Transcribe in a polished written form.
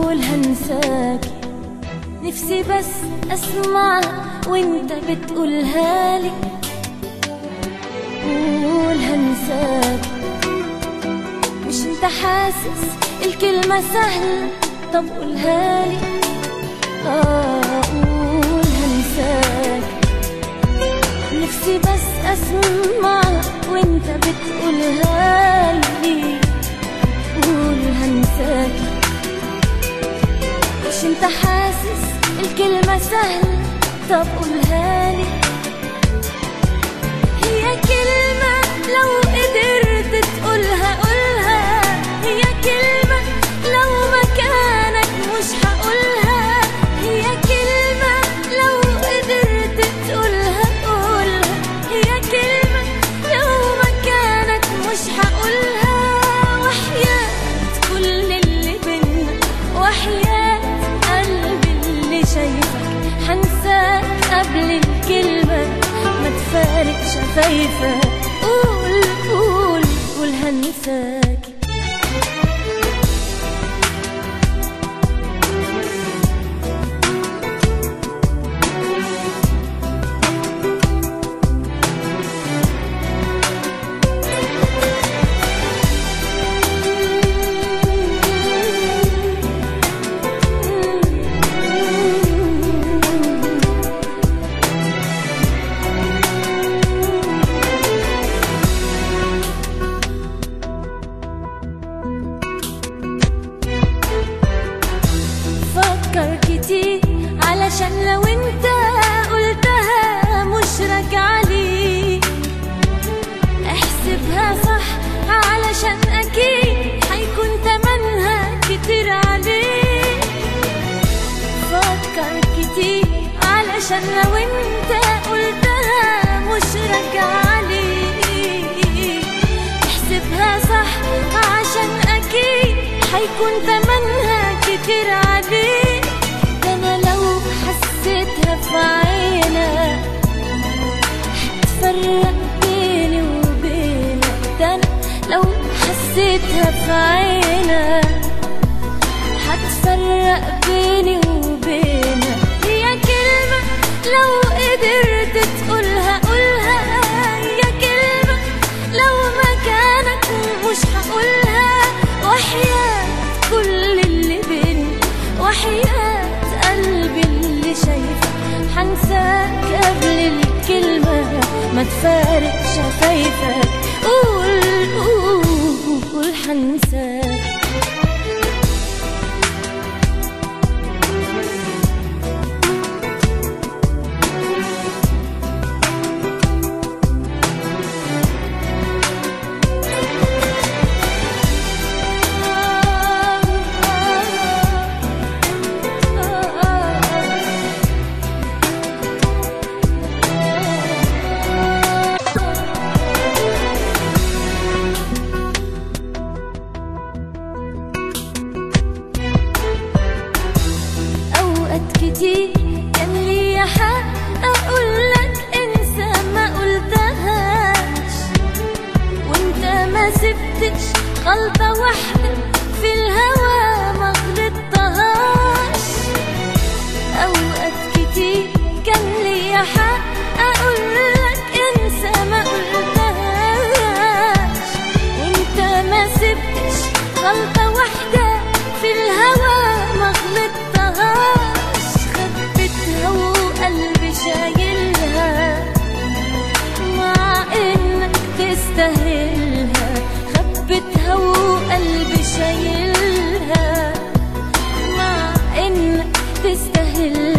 قول هنساكي، نفسي بس اسمعها وانت بتقولها لي. قول هنساكي، مش انت حاسس الكلمة سهلة؟ طب قولها لي. قول هنساكي، نفسي بس اسمعها وانت بتقولها لي. قول هنساكي، مش انت حاسس الكلمة سهلة؟ طب قولها لي. هي كلمة لو قدرت تقولها قولها، هي كلمة لو مكانك مش هقولها، هي كلمة لو قدرت تقولها قولها، هي كلمة لو مكانك مش هقولها. وحياة كل اللي بينا، وحياة قلبي اللي شايفك، هنساك قبل الكلمة ما تفارق شفايفك. قول قول قول هنساكي. فكر كتير علشان لو انت قلتها مش راجعة ليك، احسبها صح علشان اكيد هيكون تمنها كتير عليك. فكر كتير علشان لو انت قلتها مش راجعة ليك، احسبها صح عشان اكيد هيكون تمنها كتير عليك. ده انا لو حسيتها في عينك هتفرق بيني وبينك، ده انا لو حسيتها في عينك هتفرق بيني وبينك. هي كلمة لو قدرت تقولها قولها، هي كلمة لو مكانك مش هقولها. وحياة كل اللي بينا، وحياة قلبي اللي شايفك، هنساك قبل الكلمة ما تفارق شفايفك. قول قول قول هنساك. كتير كان ليا حق اقولك انسى ما قلتهاش، وانت ما سبتش غلطة واحدة في الهوى ما غلطتهاش. اوقات كتير كان ليا حق اقولك انسى ما قلتهاش، وانت ما سبتش غلطة واحدة في الهوى ما غلطتهاش. وقلبي شايلها مع انك تستاهلها، خبتها وقلبي شايلها مع انك تستاهلها.